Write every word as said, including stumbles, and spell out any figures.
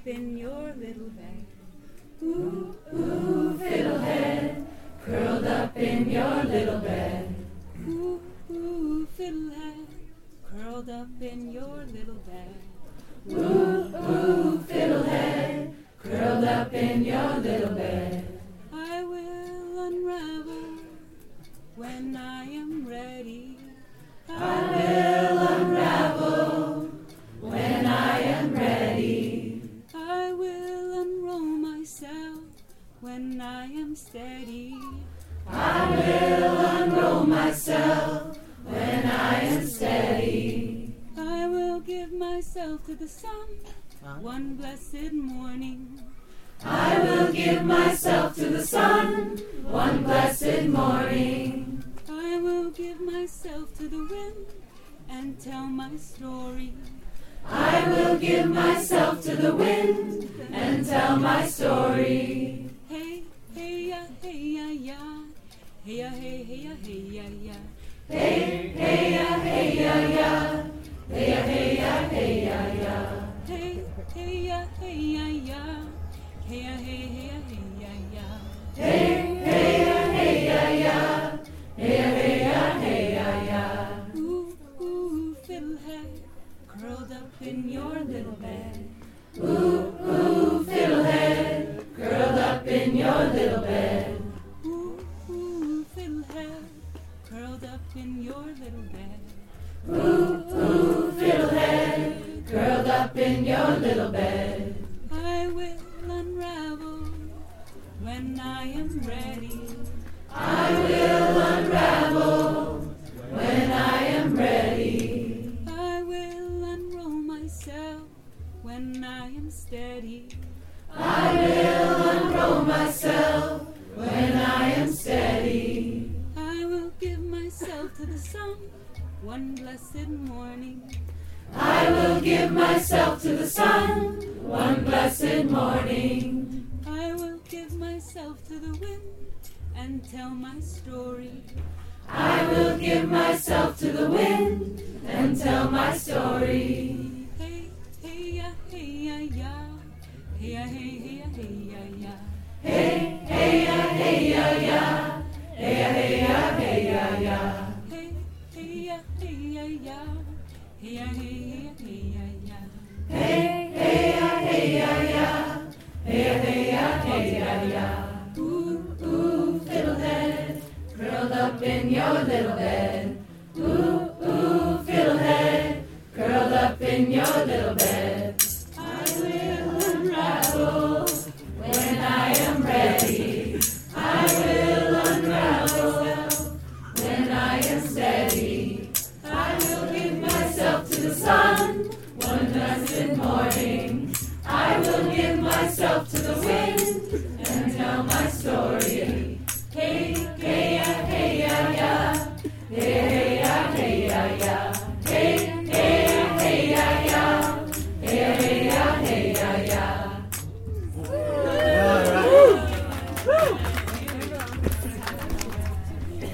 in your little bed. Ooh, ooh, fiddlehead, curled up in your little bed. Ooh, ooh, fiddlehead, curled up in your little bed. Ooh, ooh, fiddlehead, curled up in your little bed. I will unravel when I am ready. I will unravel when I am ready. I will unroll myself when I am steady. I will unroll myself when I am steady. I will give myself to the sun one blessed morning. I will give myself to the sun one blessed morning. I will give myself to the wind and tell my story. I will give myself to the wind and tell my story. Hey, hey, ya, hey, ya, ya. Hey, ya, hey, hey, ya, hey, ya, ya. Hey, hey, ya, hey, ya, ya. Hey, ya, hey, ya, hey, ya, ya. Hey, hey, ya, hey, ya, ya. Hey, ya, hey, hey, ya, hey, ya, ya. Hey, hey, ya, hey, ya, ya. Hey, ya, hey, ya, hey, ya, ya. Ooh, ooh, fiddlehead, curled up in your little bed. Ooh, ooh, fiddlehead, curled up in your little bed. Ooh, ooh, fiddlehead, curled up in your little bed. Ooh, ooh, fiddlehead, curled up in your little bed. I will unravel when I am ready. I will unravel when I am ready. I will unroll myself when I am steady. I will unroll myself when I am steady. I will give myself to the sun one blessed morning. I will give myself to the sun one blessed morning. I will give myself to the wind and tell my story. I will give myself to the wind and tell my story. Hey, hey, ya, hey, ya, ya. Hey, ya, hey, hey, ya, hey, ya, ya. Hey, hey, ya, hey, ya, ya. Hey, ya, hey, ya, hey, ya, ya. Hey, hey, ya, hey, ya, ya. Hey, ya, hey, hey, ya, hey, ya, ya. Hey, hey, ya, hey, ya, ya. Hey, ya, hey, ya, hey, ya, ya. Ooh, ooh, fiddlehead, curled up in your little bed. Ooh, ooh, fiddlehead, curled up in your little bed.